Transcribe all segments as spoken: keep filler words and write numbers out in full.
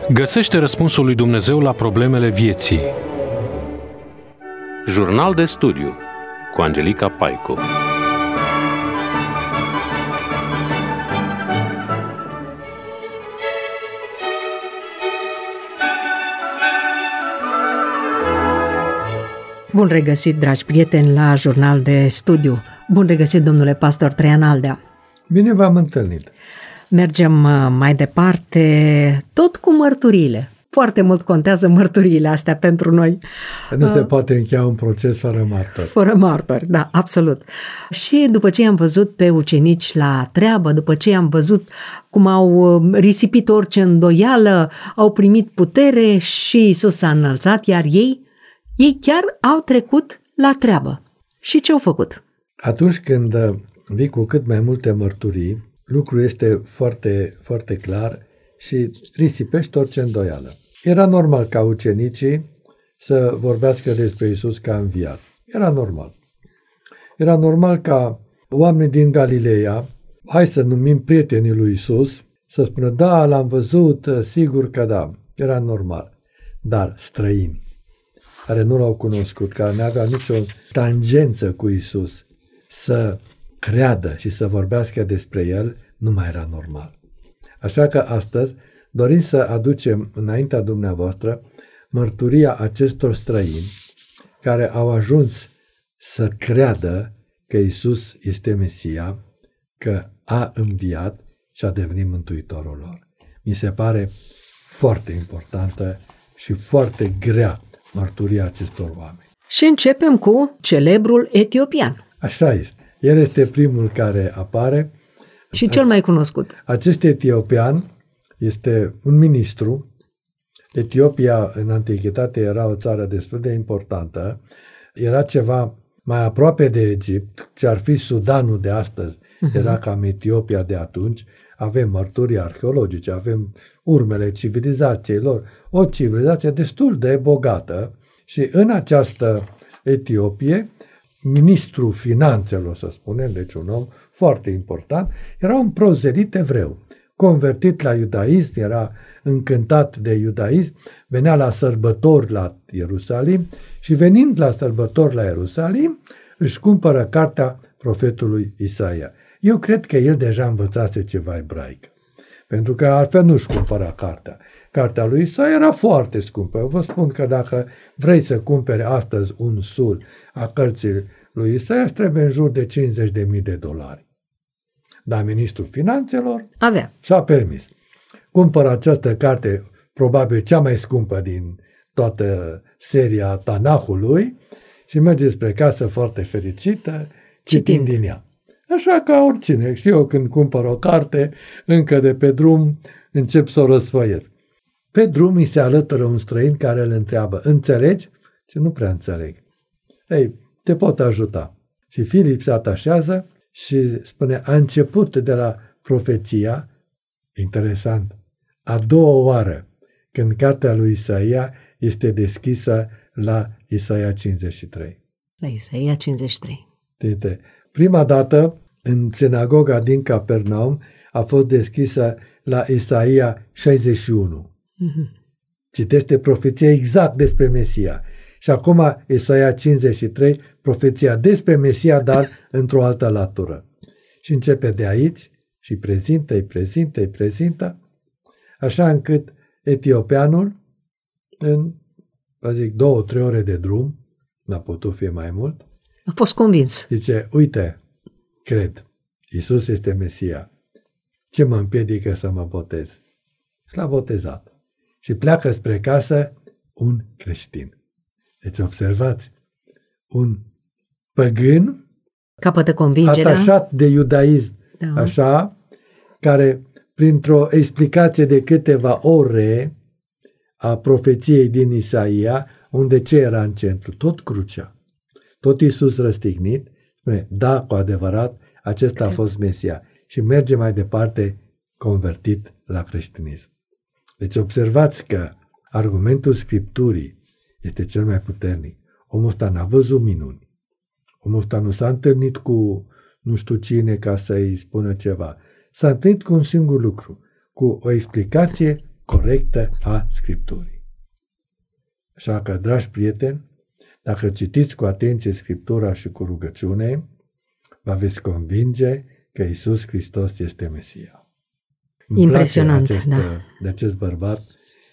Găsește răspunsul lui Dumnezeu la problemele vieții. Jurnal de studiu cu Angelica Paicu. Bun regăsit, dragi prieteni, la Jurnal de studiu. Bun regăsit, domnule pastor Traian Aldea. Bine v-am întâlnit. Mergem mai departe, tot cu mărturiile. Foarte mult contează mărturiile astea pentru noi. Nu se poate încheia un proces fără martori. Fără martori, da, absolut. Și după ce am văzut pe ucenici la treabă, după ce am văzut cum au risipit orice îndoială, au primit putere și Iisus s-a înălțat, iar ei, ei chiar au trecut la treabă. Și ce au făcut? Atunci când vii cu cât mai multe mărturii, lucrul este foarte, foarte clar și risipești orice îndoială. Era normal ca ucenicii să vorbească despre Iisus ca înviat. Era normal. Era normal ca oamenii din Galileea, hai să numim prietenii lui Iisus, să spună, da, l-am văzut, sigur că da. Era normal. Dar străini, care nu l-au cunoscut, care nu aveau nicio tangență cu Iisus, să creadă și să vorbească despre El, nu mai era normal. Așa că astăzi dorim să aducem înaintea dumneavoastră mărturia acestor străini care au ajuns să creadă că Iisus este Mesia, că a înviat și a devenit Mântuitorul lor. Mi se pare foarte importantă și foarte grea mărturia acestor oameni. Și începem cu celebrul etiopian. Așa este. El este primul care apare. Și cel mai cunoscut. Acest etiopian este un ministru. Etiopia în antichitate era o țară destul de importantă. Era ceva mai aproape de Egipt, ce ar fi Sudanul de astăzi. Uh-huh. Era cam Etiopia de atunci. Avem mărturii arheologice, avem urmele civilizației lor. O civilizație destul de bogată. Și în această Etiopie, ministrul finanțelor, să spunem, deci un om foarte important, era un prozelit evreu, convertit la iudaism, era încântat de iudaism, venea la sărbători la Ierusalim și venind la sărbători la Ierusalim, își cumpără cartea profetului Isaia. Eu cred că el deja învățase ceva ebraică, pentru că altfel nu își cumpăra cartea. Cartea lui Isaia era foarte scumpă. Eu vă spun că dacă vrei să cumpere astăzi un sul a cărții lui Isaia, îți trebuie în jur de cincizeci de mii de dolari. Dar ministrul finanțelor avea. Și-a permis. Cumpără această carte, probabil cea mai scumpă din toată seria Tanahului, și merge spre casă foarte fericită, citind, citind din ea. Așa ca oricine. Și eu când cumpăr o carte, încă de pe drum, încep să o răsfăiesc. Pe drum îi se alătură un străin care îl întreabă, înțelegi? Și nu prea înțeleg. Ei, te pot ajuta. Și Filip se atașează și spune, a început de la profeția, interesant, a doua oară, când cartea lui Isaia este deschisă la Isaia cincizeci și trei. La Isaia cincizeci și trei. Dite, prima dată, în sinagoga din Capernaum, a fost deschisă la Isaia șaizeci și unu. Mm-hmm. Citește profeția exact despre Mesia. Și acum Isaia cincizeci și trei, profeția despre Mesia, dar într-o altă latură. Și începe de aici și prezintă, îi prezintă, îi prezintă, așa încât etiopianul, în, vă zic, două, trei ore de drum, n-a putut fi mai mult, a fost convins. Zice, uite, cred, Iisus este Mesia. Ce mă împiedică să mă botez? Și l-a botezat. Și pleacă spre casă un creștin. Deci observați, un păgân capătă convingerea, atașat de iudaism, da. Așa, care printr-o explicație de câteva ore a profeției din Isaia, unde ce era în centru? Tot crucea. Tot Iisus răstignit, spune, da, cu adevărat, acesta Cred. a fost Mesia. Și merge mai departe convertit la creștinism. Deci observați că argumentul Scripturii este cel mai puternic. Omul ăsta n-a văzut minuni. Omul ăsta nu s-a întâlnit cu nu știu cine ca să-i spună ceva. S-a întâlnit cu un singur lucru, cu o explicație corectă a Scripturii. Așa că, dragi prieteni, dacă citiți cu atenție Scriptura și cu rugăciune, vă veți convinge că Iisus Hristos este Mesia. Îmi Impresionant, place acest, da. de acest bărbat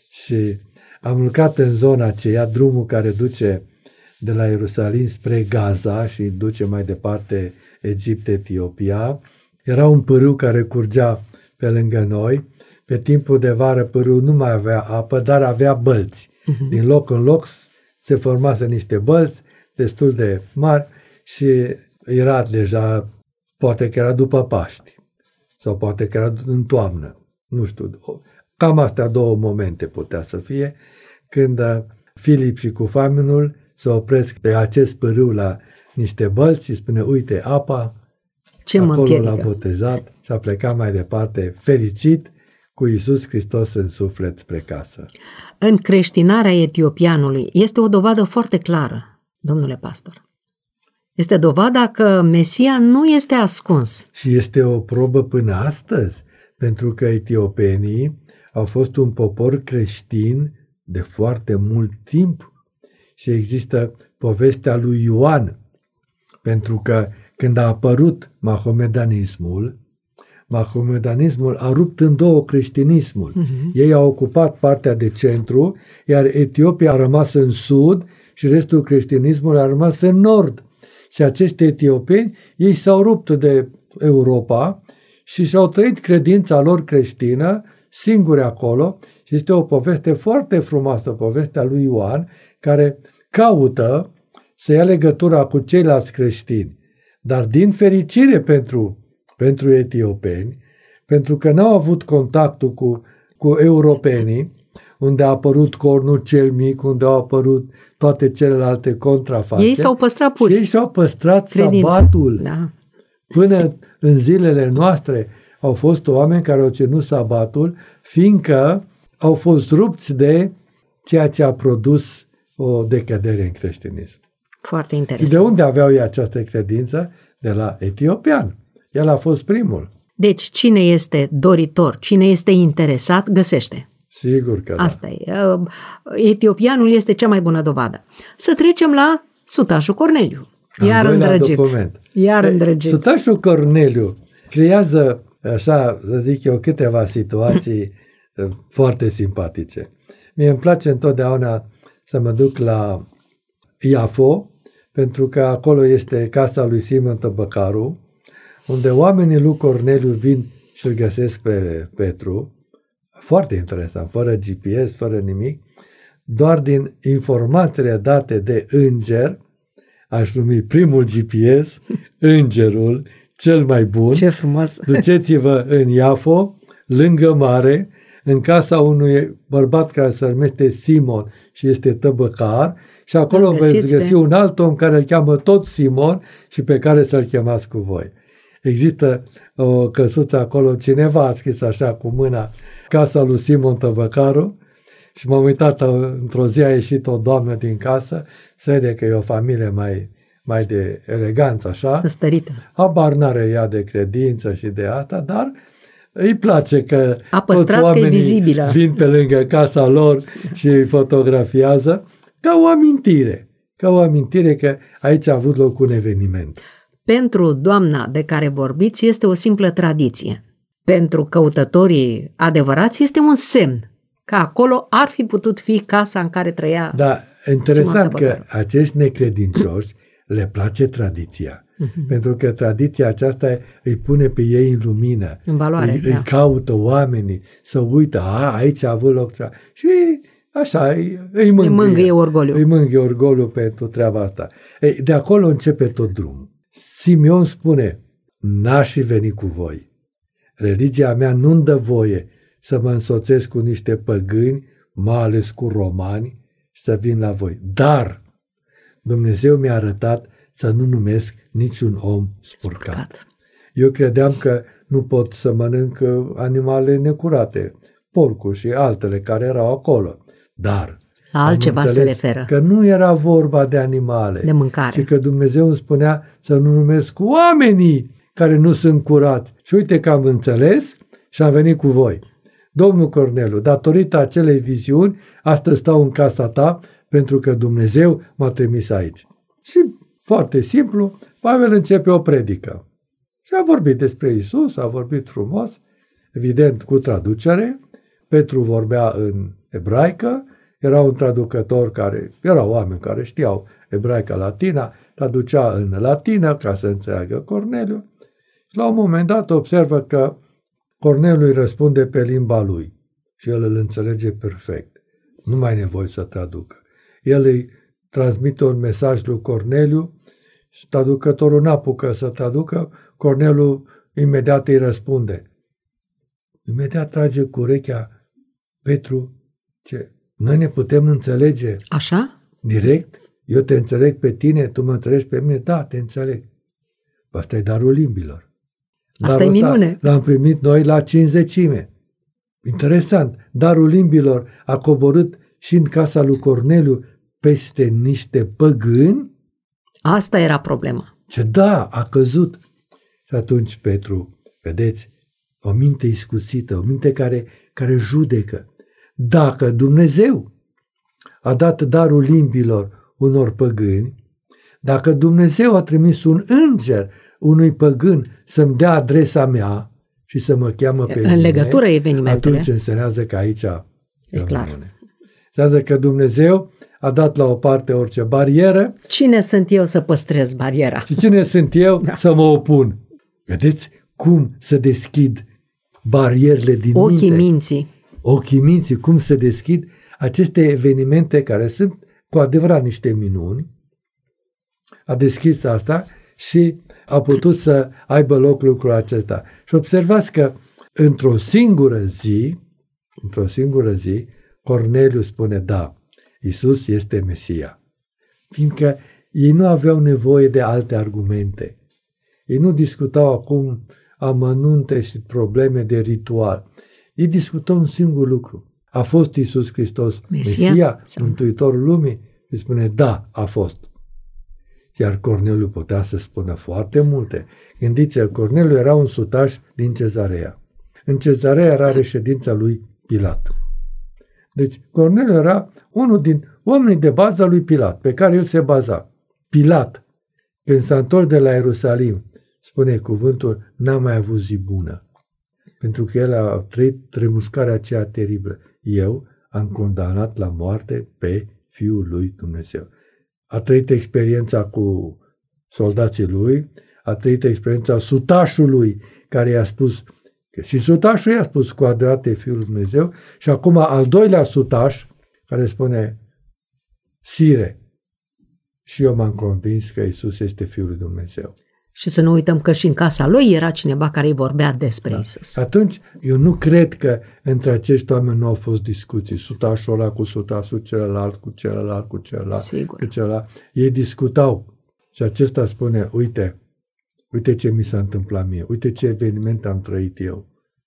și am lucrat în zona aceea, drumul care duce de la Ierusalim spre Gaza și duce mai departe Egipt, Etiopia. Era un pârâu care curgea pe lângă noi. Pe timpul de vară pârâul nu mai avea apă, dar avea bălți. Uh-huh. Din loc în loc se formase niște bălți destul de mari și era deja, poate că era după Paști sau poate că era în toamnă, nu știu, cam astea două momente putea să fie, când Filip și cu famenul se opresc pe acest pârâu la niște bălți și spune, uite, apa, Ce acolo l-a botezat și a plecat mai departe fericit cu Iisus Hristos în suflet spre casă. Încreștinarea etiopianului este o dovadă foarte clară, domnule pastor. Este dovada că Mesia nu este ascuns. Și este o probă până astăzi, pentru că etiopenii au fost un popor creștin de foarte mult timp. Și există povestea lui Ioan, pentru că când a apărut mahomedanismul, mahomedanismul a rupt în două creștinismul. Uh-huh. Ei au ocupat partea de centru, iar Etiopia a rămas în sud și restul creștinismului a rămas în nord. Și acești etiopeni, ei s-au rupt de Europa și și-au trăit credința lor creștină singuri acolo. Și este o poveste foarte frumoasă, povestea lui Ioan, care caută să ia legătura cu ceilalți creștini. Dar din fericire pentru, pentru etiopeni, pentru că n-au avut contactul cu, cu europenii, unde a apărut cornul cel mic, unde au apărut toate celelalte contrafaceri. Ei s-au păstrat pur. Ei și-au păstrat credința. sabatul. Da. Până în zilele noastre au fost oameni care au ținut sabatul, fiindcă au fost rupți de ceea ce a produs o decădere în creștinism. Foarte Și interesant. de unde aveau ei această credință? De la etiopian. El a fost primul. Deci, cine este doritor, cine este interesat, găsește. Sigur că Asta e. Etiopianul este cea mai bună dovadă. Să trecem la sutașul Corneliu. Iar îndrăgit. Document. Iar îndrăgit. Sutașul Corneliu creează, așa să zic eu, câteva situații foarte simpatice. Mie îmi place întotdeauna să mă duc la Iafo, pentru că acolo este casa lui Simon Tăbăcaru, unde oamenii lui Corneliu vin și îl găsesc pe Petru. Foarte interesant, fără G P S, fără nimic, doar din informațiile date de înger, aș numi primul G P S, îngerul cel mai bun. Ce frumos! Duceți-vă în Iafo, lângă mare, în casa unui bărbat care se numește Simon și este tăbăcar, și acolo veți găsi pe... un alt om care îl cheamă tot Simon și pe care să-l chemați cu voi. Există o căsuță acolo, cineva a scris așa cu mâna, casa lui Simon Tăbăcaru, și m-am uitat, într-o zi a ieșit o doamnă din casă, se vede că e o familie mai, mai de eleganță, așa. Stărită. Habar n-are ea de credință și de asta, dar îi place că a toți oamenii că vin pe lângă casa lor și îi fotografiază, ca o amintire, ca o amintire că aici a avut loc un eveniment. Pentru doamna de care vorbiți este o simplă tradiție. Pentru căutătorii adevărați este un semn că acolo ar fi putut fi casa în care trăia. Da, interesant că acești necredincioși le place tradiția. Uh-huh. Pentru că tradiția aceasta îi pune pe ei în lumină. În valoare, îi, da. îi caută oamenii să uită, a, aici a avut loc. Și așa, îi, îi mângâie. Îi mângâie orgoliu. Îi mângâie orgoliu pentru treaba asta. Ei, de acolo începe tot drumul. Simeon spune, n-aș fi venit cu voi. Religia mea nu-mi dă voie să mă însoțesc cu niște păgâni, mai ales cu romani, și să vin la voi. Dar Dumnezeu mi-a arătat să nu numesc niciun om spurcat. spurcat. Eu credeam că nu pot să mănânc animale necurate, porcul și altele care erau acolo. Dar la altceva se referă. Că nu era vorba de animale, de mâncare. ci că Dumnezeu îmi spunea să nu numesc oamenii care nu sunt curați. Și uite că am înțeles și am venit cu voi. Domnul Corneliu, datorită acelei viziuni, astăzi stau în casa ta pentru că Dumnezeu m-a trimis aici. Și foarte simplu, Pavel începe o predică. Și a vorbit despre Isus, a vorbit frumos, evident cu traducere. Petru vorbea în ebraică, era un traducător care, erau oameni care știau ebraica latina, traducea în latină ca să înțeleagă Corneliu. Și la un moment dat observă că Corneliu îi răspunde pe limba lui și el îl înțelege perfect. Nu mai e nevoie să traducă. El îi transmite un mesaj lui Corneliu și traducătorul n-apucă să traducă, Corneliu imediat îi răspunde. Imediat trage cu urechea Petru, ce? Noi ne putem înțelege Așa? direct? Eu te înțeleg pe tine, tu mă înțelegi pe mine? Da, te înțeleg. Asta e darul limbilor. Asta e minune. L-am primit noi la cincizecime. Interesant. Darul limbilor a coborât și în casa lui Corneliu peste niște păgâni. Asta era problema. Ce da, a căzut. Și atunci Petru, vedeți, o minte iscusită, o minte care, care judecă. Dacă Dumnezeu a dat darul limbilor unor păgâni, dacă Dumnezeu a trimis un înger unui păgân să-mi dea adresa mea și să mă cheamă pe mine, în legătură evenimentele, atunci înseamnă că aici e clar. Înseamnă că Dumnezeu a dat la o parte orice barieră. Cine sunt eu să păstrez bariera? Și cine sunt eu da. să mă opun? Vedeți cum se deschid barierele din Ochii minte. minții. Ochii minții, cum se deschid aceste evenimente care sunt cu adevărat niște minuni. A deschis asta și a putut să aibă loc lucrul acesta. Și observați că într-o singură zi, într-o singură zi, Corneliu spune, da, Iisus este Mesia. Fiindcă ei nu aveau nevoie de alte argumente. Ei nu discutau acum amănunte și probleme de ritual. Ei discutau un singur lucru. A fost Iisus Hristos Mesia, Mesia Mântuitorul lumii? Și spune, da, a fost. Iar Corneliu putea să spună foarte multe. Gândiți-vă, Corneliu era un sutaș din Cezarea. În Cezarea era reședința lui Pilat. Deci Corneliu era unul din oamenii de bază lui Pilat, pe care el se baza. Pilat, când s-a întors de la Ierusalim, spune cuvântul, n-a mai avut zi bună. Pentru că el a trăit tremușcarea aceea teribilă. Eu am condamnat la moarte pe Fiul lui Dumnezeu. A trăit experiența cu soldații lui, a trăit experiența sutașului care i-a spus, că și sutașul i-a spus cu adevărat e Fiul lui Dumnezeu, și acum al doilea sutaș care spune, Sire, și eu m-am convins că Iisus este Fiul lui Dumnezeu. Și să nu uităm că și în casa lui era cineva care îi vorbea despre da. Iisus. Atunci, eu nu cred că între acești oameni nu au fost discuții. Sutașul ăla cu sutașul, celălalt cu celălalt, cu celălalt, Sigur. cu celălalt. Ei discutau și acesta spune, uite, uite ce mi s-a întâmplat mie, uite ce eveniment am trăit eu.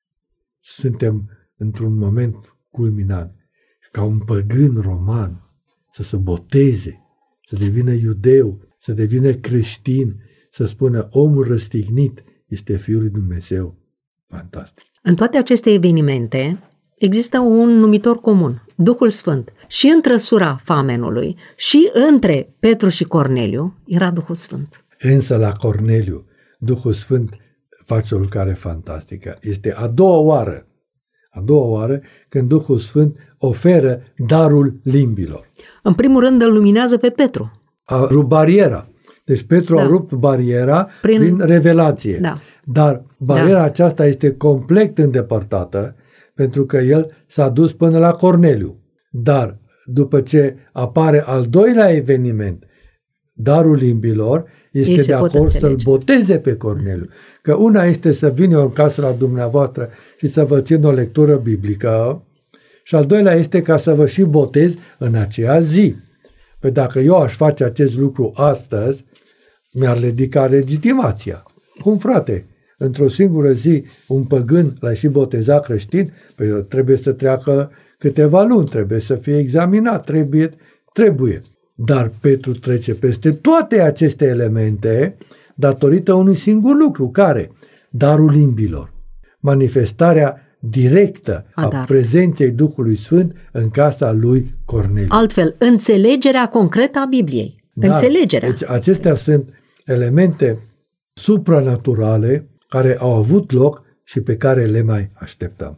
Suntem într-un moment culminant. Ca un păgân roman să se boteze, să devină iudeu, să devină creștin, să spună omul răstignit este Fiul lui Dumnezeu. Fantastic. În toate aceste evenimente există un numitor comun, Duhul Sfânt. Și în trăsura famenului și între Petru și Corneliu era Duhul Sfânt. Însă la Corneliu, Duhul Sfânt face o lucrare fantastică. Este a doua oară, a doua oară când Duhul Sfânt oferă darul limbilor. În primul rând îl luminează pe Petru. A rupt bariera. Deci Petru da. a rupt bariera prin, prin revelație. Da. Dar bariera da. aceasta este complet îndepărtată pentru că el s-a dus până la Corneliu. Dar după ce apare al doilea eveniment, darul limbilor, este Ei de acord să-l boteze pe Corneliu. Că una este să vină în casă la dumneavoastră și să vă țin o lectură biblică și al doilea este ca să vă și botez în aceea zi. Păi dacă eu aș face acest lucru astăzi, mi-ar ridica legitimația. Cum, frate? Într-o singură zi, un păgân l-a și botezat creștin? Păi trebuie să treacă câteva luni, trebuie să fie examinat, trebuie, trebuie. Dar Petru trece peste toate aceste elemente datorită unui singur lucru, care? Darul limbilor. Manifestarea directă a, a prezenței Duhului Sfânt în casa lui Corneliu. Altfel, înțelegerea concretă a Bibliei. Da, înțelegerea. Deci acestea sunt elemente supranaturale care au avut loc și pe care le mai așteptăm.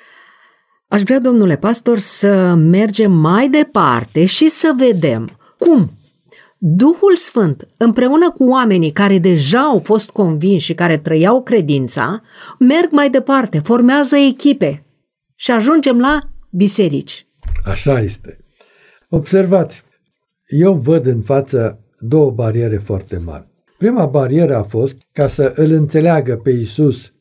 Aș vrea, domnule pastor, să mergem mai departe și să vedem cum Duhul Sfânt, împreună cu oamenii care deja au fost convinși și care trăiau credința, merg mai departe, formează echipe și ajungem la biserici. Așa este. Observați, eu văd în față două bariere foarte mari. Prima barieră a fost ca să îl înțeleagă pe Iisus,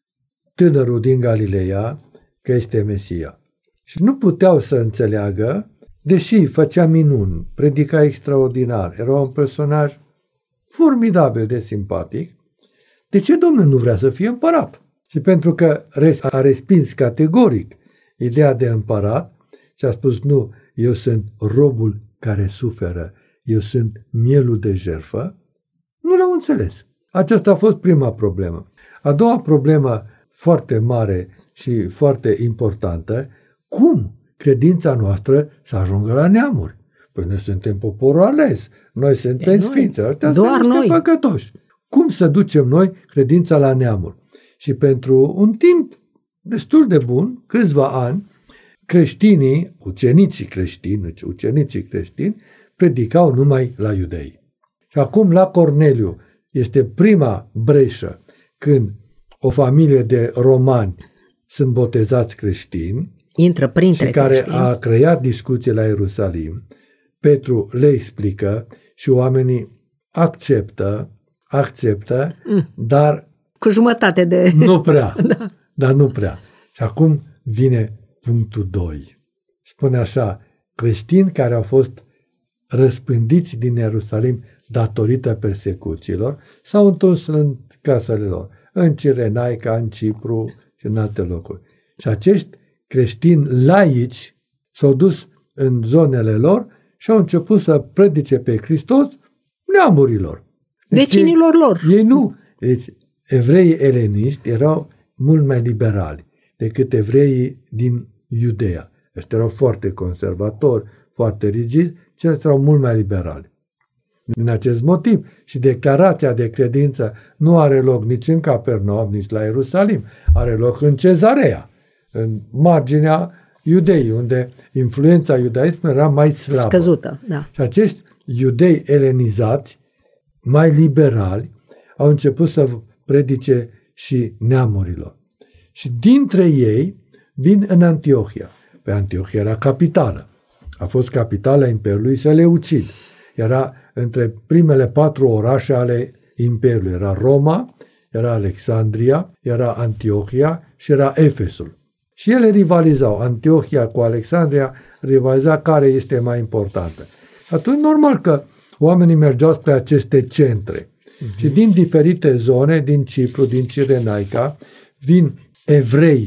tânărul din Galileea, că este Mesia. Și nu puteau să înțeleagă, deși făcea minuni, predica extraordinar, era un personaj formidabil de simpatic, de ce Domnul nu vrea să fie împărat? Și pentru că a respins categoric ideea de împărat și a spus, nu, eu sunt robul care suferă, eu sunt mielul de jertfă, nu l-au înțeles. Aceasta a fost prima problemă. A doua problemă foarte mare și foarte importantă, cum credința noastră să ajungă la neamuri? Păi noi suntem poporul ales, noi suntem sfinți, ăștia sunt niște păcătoși. Cum să ducem noi credința la neamuri? Și pentru un timp destul de bun, câțiva ani, creștinii, ucenicii creștini, ucenicii creștini, predicau numai la iudei. Și acum la Corneliu este prima breșă când o familie de romani sunt botezați creștini, intră printre și care creștini. A creat discuții la Ierusalim. Petru le explică și oamenii acceptă, acceptă, mm. dar cu jumătate de... nu prea, da. dar nu prea. Și acum vine punctul doi. Spune așa, creștini care au fost răspândiți din Ierusalim datorită persecuțiilor s-au întors în casele lor, în Cirenaica, în Cipru și în alte locuri. Și acești creștini laici s-au dus în zonele lor și au început să predice pe Hristos neamurilor. Deci vecinilor lor. Ei nu. Deci evreii eleniști erau mult mai liberali decât evreii din Iudeea. Ăștia erau foarte conservatori, foarte rigizi, ceilalți erau mult mai liberali. Din acest motiv și declarația de credință nu are loc nici în Capernaum, nici la Ierusalim, are loc în Cezarea, în marginea Iudeii, unde influența iudaismului era mai slabă. Scăzută, da. Și acești iudei elenizați, mai liberali, au început să predice și neamurilor. Și dintre ei vin în Antiohia. Pe Antiohia era capitală. A fost capitala Imperiului Seleucid. Era între primele patru orașe ale Imperiului. Era Roma, era Alexandria, era Antiohia și era Efesul. Și ele rivalizau. Antiohia cu Alexandria rivaliza care este mai importantă. Atunci, normal că oamenii mergeau spre aceste centre. Uh-huh. Și din diferite zone, din Cipru, din Cirenaica, vin evrei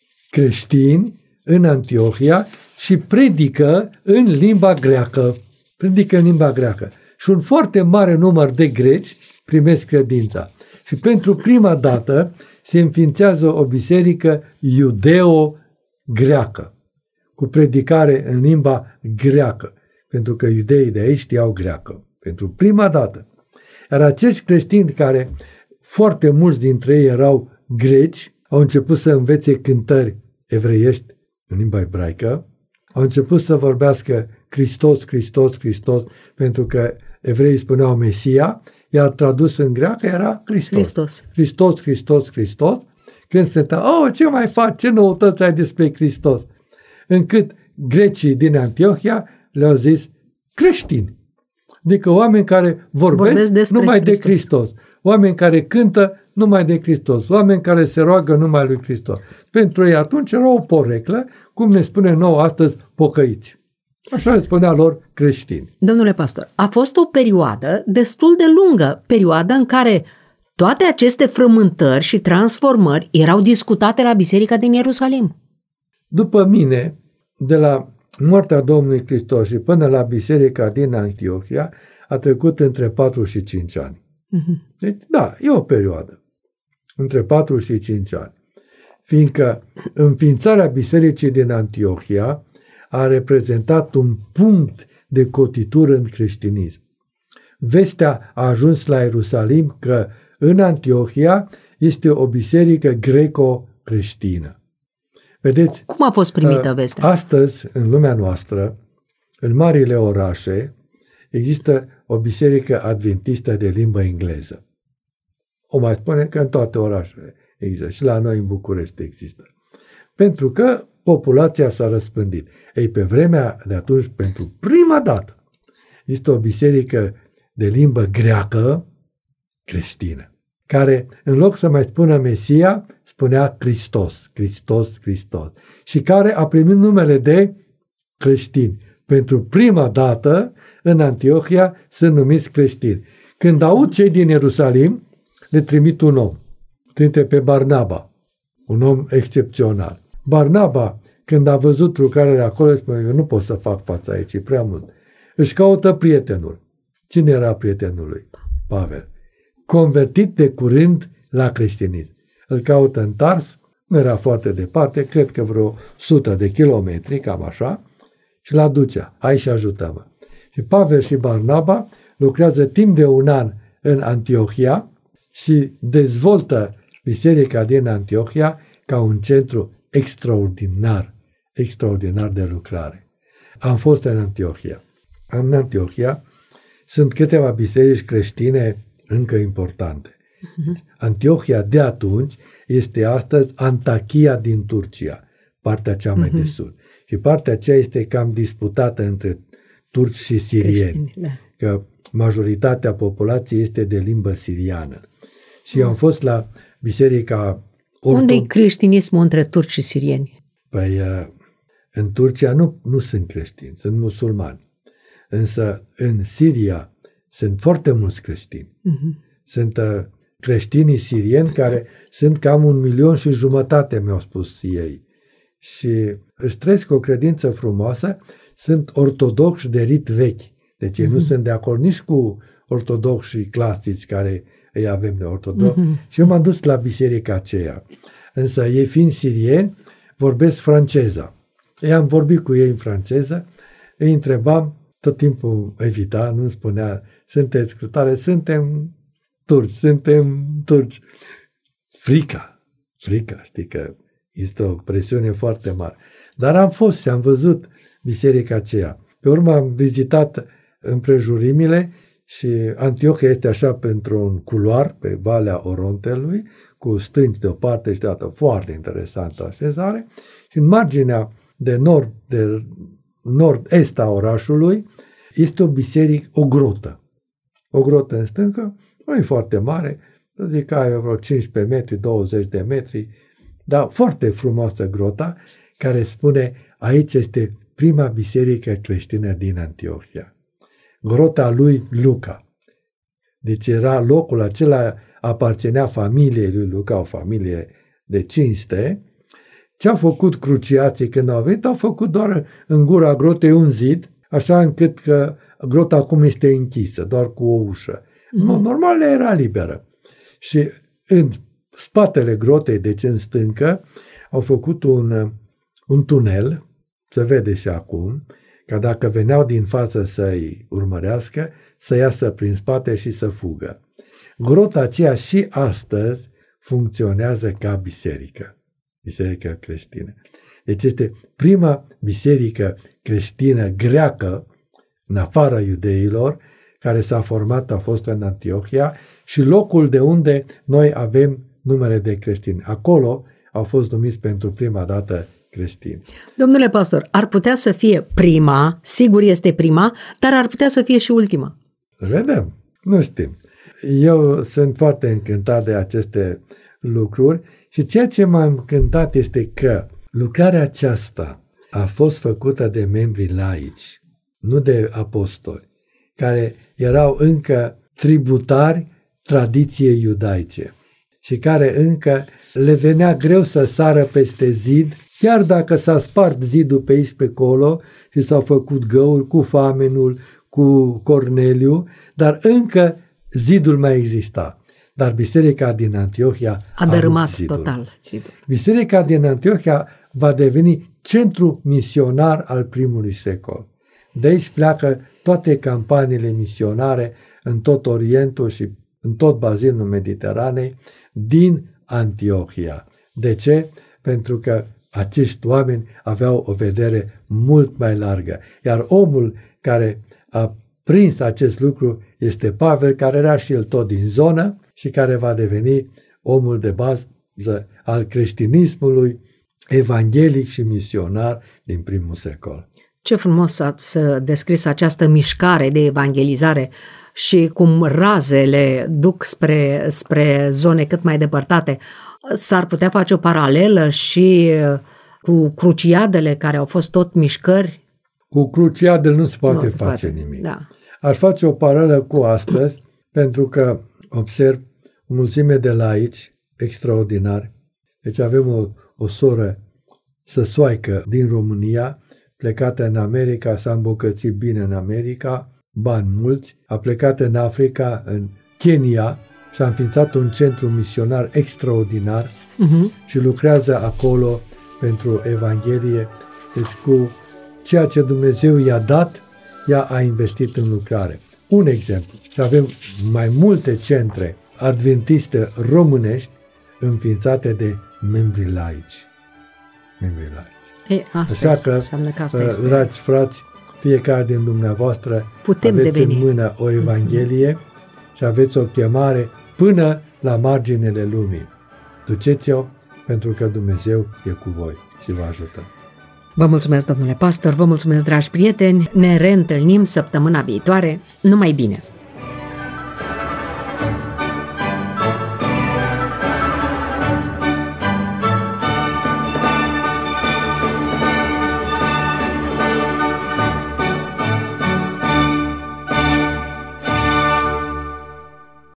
creștini în Antiohia și predică în limba greacă. Predică în limba greacă. Și un foarte mare număr de greci primesc credința. Și pentru prima dată se înființează o biserică iudeo-greacă, cu predicare în limba greacă, pentru că iudeii de aici știau greacă. Pentru prima dată. Iar acești creștini, care foarte mulți dintre ei erau greci, au început să învețe cântări evreiești în limba ebraică, au început să vorbească Hristos, Hristos, Hristos, pentru că evreii spuneau Mesia, iar tradus în greacă era Hristos. Hristos, Hristos, Hristos, Hristos. Când se întâmplă, oh, ce mai faci, ce noutăți ai despre Hristos? Încât grecii din Antiohia le-au zis creștini. Adică oameni care vorbesc, vorbesc numai Hristos. de Hristos. Oameni care cântă numai de Hristos. Oameni care se roagă numai lui Hristos. Pentru ei atunci era o poreclă, cum ne spune nouă astăzi, pocăiți. Așa le spunea lor creștini. Domnule pastor, a fost o perioadă destul de lungă, perioada în care toate aceste frământări și transformări erau discutate la Biserica din Ierusalim. După mine, de la moartea Domnului Hristos și până la Biserica din Antiohia, a trecut între patru și cinci ani. Uh-huh. Deci, da, e o perioadă. Între patru și cinci ani. fiindcă înființarea bisericii din Antiohia a reprezentat un punct de cotitură în creștinism. Vestea a ajuns la Ierusalim că în Antiohia este o biserică greco-creștină. Vedeți? Cum a fost primită vestea? Astăzi, în lumea noastră, în marile orașe, există o biserică adventistă de limbă engleză. O mai spune că în toate orașele există. Și la noi în București există. Pentru că populația s-a răspândit. Ei, pe vremea de atunci, pentru prima dată, este o biserică de limbă greacă creștină, care, în loc să mai spună Mesia, spunea Hristos, Hristos, Hristos. Și care a primit numele de creștini. Pentru prima dată, în Antiohia, sunt numiți creștini. Când aud cei din Ierusalim, le trimit un om. Trimite pe Barnaba, un om excepțional. Barnaba, când a văzut lucrarea de acolo, spune, eu nu pot să fac fața aici, e prea mult. Își caută prietenul. Cine era prietenul lui? Pavel. Convertit de curând la creștinism. Îl caută în Tars, nu era foarte departe, cred că vreo sută de kilometri, cam așa, și l aducea. Hai și ajută-mă. Și Pavel și Barnaba lucrează timp de un an în Antiohia și dezvoltă biserica din Antiohia ca un centru extraordinar, extraordinar de lucrare. Am fost în Antiohia. În Antiohia sunt câteva biserici creștine încă importante. Uh-huh. Antiohia de atunci este astăzi Antakia din Turcia, partea cea mai uh-huh. de sud. Și partea aceea este cam disputată între turci și sirieni, creștini, da. Că majoritatea populației este de limbă siriană. Și eu am fost la biserica orto... Unde e creștinismul între turci și sirieni? Păi, în Turcia nu, nu sunt creștini, sunt musulmani. Însă în Siria sunt foarte mulți creștini. Uh-huh. Sunt uh, creștinii sirieni care sunt cam un milion și jumătate, mi-au spus ei. Și își trăiesc o credință frumoasă, sunt ortodoxi de rit vechi. Deci ei uh-huh. nu sunt de acord nici cu ortodoxii clasici care îi avem de ortodox. Uh-huh. Și eu m-am dus la biserica aceea. Însă ei fiind sirieni, vorbesc franceza. Ei am vorbit cu ei în franceză, îi întrebam, tot timpul evita, nu spunea, sunteți scrutare, suntem turci, suntem turci. Frica, frica, știi că este o presiune foarte mare. Dar am fost și am văzut biserica aceea. Pe urmă am vizitat împrejurimile și Antiohia este așa pentru un culoar pe Valea Orontelui, cu stânci de o parte și de altă, foarte interesantă așezare. Și în marginea de nord, de nord-est a orașului, este o biserică, o grotă. O grotă în stâncă, nu e foarte mare, zic că are vreo cincisprezece metri, douăzeci de metri, dar foarte frumoasă grota, care spune, aici este prima biserică creștină din Antiohia. Grota lui Luca. Deci era locul acela, aparținea familiei lui Luca, o familie de cinste. Ce-au făcut cruciații când au venit? Au făcut doar în gura grotei un zid, așa încât că grota acum este închisă, doar cu o ușă. Mm. Normal era liberă. Și în spatele grotei, deci în stâncă, au făcut un, un tunel, se vede și acum, ca dacă veneau din față să-i urmărească, să iasă prin spate și să fugă. Grota aceea și astăzi funcționează ca biserică. Biserică creștină. Deci este prima biserică creștină greacă, în afara iudeilor, care s-a format, a fost în Antiohia și locul de unde noi avem numele de creștini. Acolo au fost numiți pentru prima dată creștini. Domnule pastor, ar putea să fie prima, sigur este prima, dar ar putea să fie și ultima. Vedem, nu știm. Eu sunt foarte încântat de aceste lucruri și ceea ce m-a încântat este că lucrarea aceasta a fost făcută de membrii laici, nu de apostoli, care erau încă tributari tradiției iudaice și care încă le venea greu să sară peste zid, chiar dacă s-a spart zidul pe aici pe acolo și s-au făcut găuri cu Famenul, cu Corneliu, dar încă zidul mai exista. dar biserica din Antiohia A dărâmat rupt total zidul. Biserica din Antiohia va deveni centru misionar al primului secol. De aici pleacă toate campaniile misionare în tot Orientul și în tot bazinul Mediteranei din Antiohia. De ce? Pentru că acești oameni aveau o vedere mult mai largă. Iar omul care a prins acest lucru este Pavel, care era și el tot din zonă și care va deveni omul de bază al creștinismului evanghelic și misionar din primul secol. Ce frumos ați descris această mișcare de evangelizare și cum razele duc spre, spre zone cât mai depărtate. S-ar putea face o paralelă și cu cruciadele care au fost tot mișcări? Cu cruciadele nu se poate nu se face poate. nimic. Da. Aș face o paralelă cu astăzi, pentru că observ o mulțime de laici extraordinari. Deci avem o, o soră săsoaică din România, plecată în America, s-a îmbogățit bine în America, bani mulți, a plecat în Africa, în Kenya, și a înființat un centru misionar extraordinar uh-huh. și lucrează acolo pentru Evanghelie. Deci cu ceea ce Dumnezeu i-a dat, ea a investit în lucrare. Un exemplu. Și avem mai multe centre adventiste românești înființate de membri laici. Membri laici. E, asta Așa că, înseamnă că asta este. dragi frați, fiecare din dumneavoastră Putem aveți deveni. în mână o Evanghelie mm-hmm. și aveți o chemare până la marginile lumii. Duceți-o, pentru că Dumnezeu e cu voi și vă ajută. Vă mulțumesc, domnule pastor, vă mulțumesc, dragi prieteni, ne reîntâlnim săptămâna viitoare. Numai bine!